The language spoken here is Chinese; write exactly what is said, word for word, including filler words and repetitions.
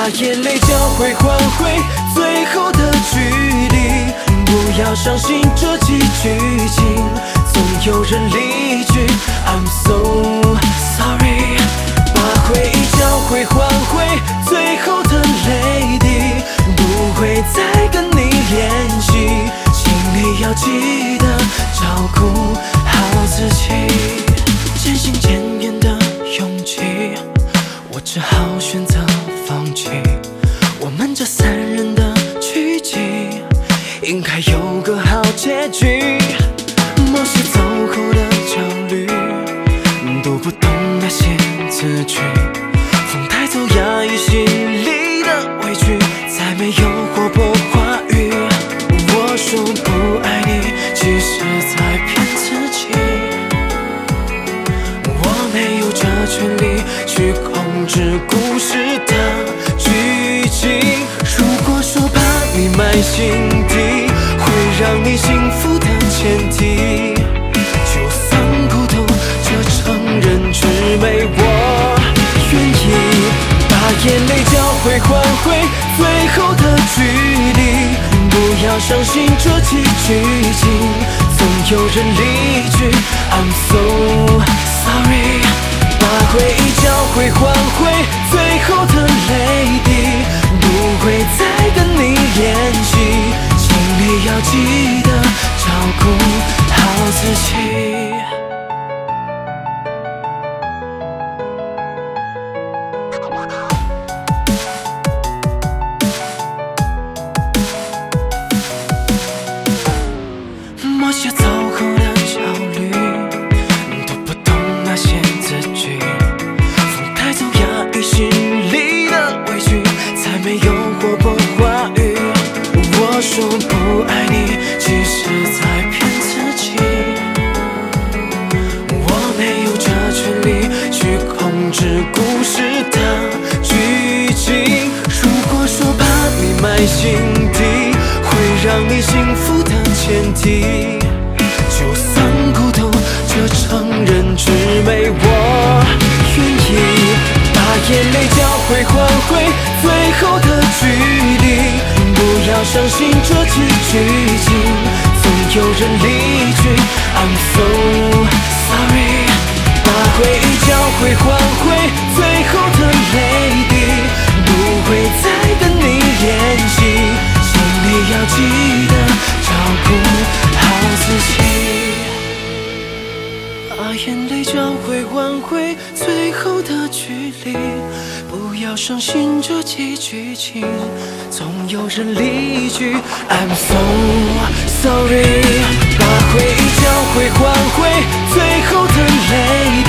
眼泪交汇换回最后的距离。不要相信这几剧情，总有人离去。I'm so sorry。把回忆交汇换回最后的泪滴，不会再跟你联系，请你要记得照顾好自己。渐行渐远的勇气，我只好选择放弃。我们这三人的剧集，应该有个好结局。某些走后的焦虑，读不懂那些字句，风带走压抑心里的委屈，再没有活泼话语。我说不爱你，其实在骗自己。我没有这权利去控制故事的剧情。如果说把你埋心底会让你幸福的前提，就算孤独这承认之美我愿意。把眼泪交汇换回最后的距离，不要相信这几剧情，总有人离去。I'm so sorry。 把回忆交汇换回最后的泪滴，不会再跟你联系，请你要记得照顾好自己。某些走后的焦虑，读不懂那些字句，风带走压抑心里的委屈，才没有活泼话语。我说不爱你，其实在骗自己。我没有这权利去控制故事的剧情。如果说把你埋心底会让你幸福的前提，就算孤独这承认之美我愿意。把眼泪交汇换回最后的距离，不要相信这几剧情，总有人离去。I'm so sorry。 把回忆交汇换回最后的泪滴，不会再跟你联系，请你要记得照顾好自己。把眼泪交汇换回最后的距离，不要相信这几剧情，总有人离去。I'm so sorry。 把回忆交汇换回最后的泪滴，